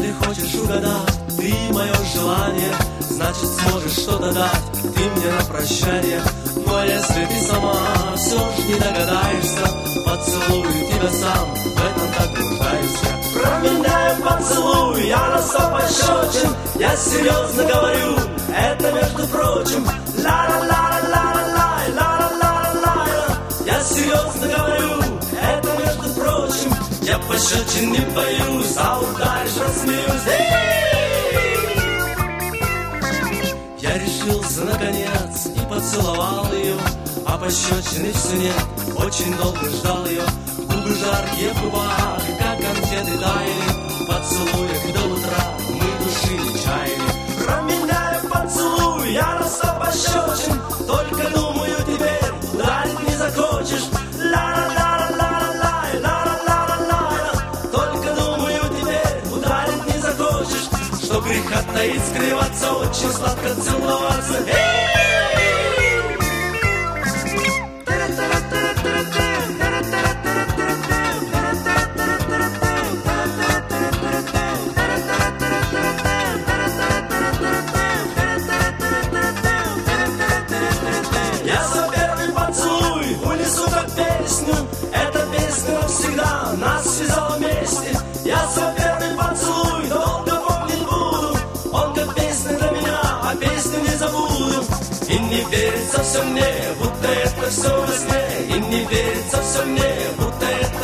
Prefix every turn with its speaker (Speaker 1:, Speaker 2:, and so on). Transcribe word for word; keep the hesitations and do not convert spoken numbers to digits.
Speaker 1: Если хочешь угадать ты мое желание, значит сможешь что-то дать ты мне на прощание. Но если ты сама все ж не догадаешься, поцелую тебя сам, в этом так нуждаюсь я. Променяю поцелуй, я на сто пощечин, я серьезно говорю, это между прочим. Ла-ла-ла-ла-ла-ла, ла-ла-ла-ла-ла, я серьезно говорю, это между прочим. Я пощечин не боюсь, а ударишь, рассмеюсь. Я решился наконец и поцеловал ее, а пощечины все нет, очень долго ждал ее. Губы жаркие в губах, как конфеты таяли, поцелуях до утра мы души не чаяли. Променяю поцелуй, я на сто пощечин, только думаю теперь, ударить не захочешь. Ла-ла-ла-ла-ла-ла, ла-ла-ла-ла-ла, только думаю теперь, ударить не захочешь. Что греха таить, скрываться, очень сладко целоваться. Я за первый поцелуй унесу как песню, эта песня навсегда нас связала вместе. Я за первый поцелуй долго помнить буду, он как песня для меня, а песню не забуду. И не верится все мне, будто это все во сне, и не верится все мне, будто это